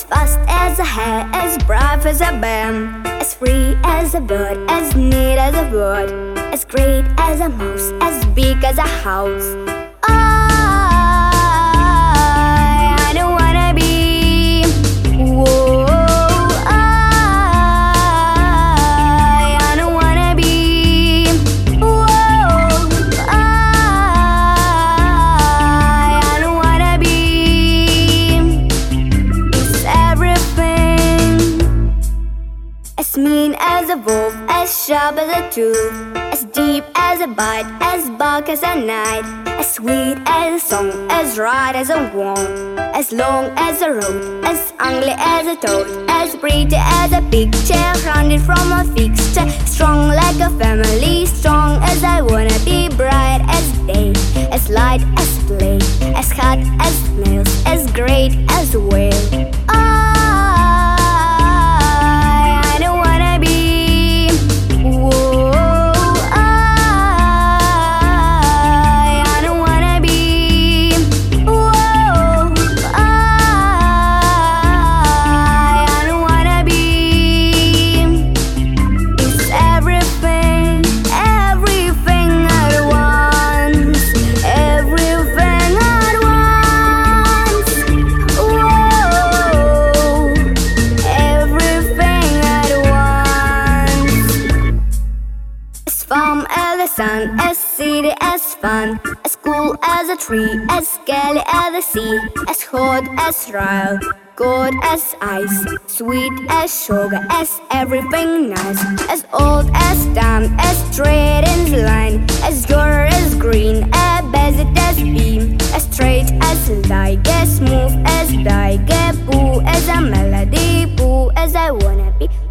fast as a hare, as brave as a bear, as free as a bird, as neat as a bird, as great as a mouse, as big as a house. I don't wanna be. Whoa, I don't wanna be. Whoa, I don't wanna be. It's everything. As mean as a wolf, as sharp as a tooth, as deep as a bite, as dark as a night, as sweet as a song, as right as a worm, as long as a road, as ugly as a toad, as pretty as a picture rounded from a fixture, strong like a family, strong as I wanna be, bright as day, as light as play, as hot as nails, as great as a whale. I don't wanna be. Whoa, I don't wanna be. Whoa, I don't wanna be. It's everything, everything at once, everything at once. Whoa, everything at once. As firm as the sun, as city as fun, as cool as a tree, as scaly as the sea, as hot as rail, cold as ice, sweet as sugar, as everything nice, as old as time, as straight in line, as yellow as green, as basic as beam, as straight as light, as smooth as dye, get boo as a melody, boo as I wanna be.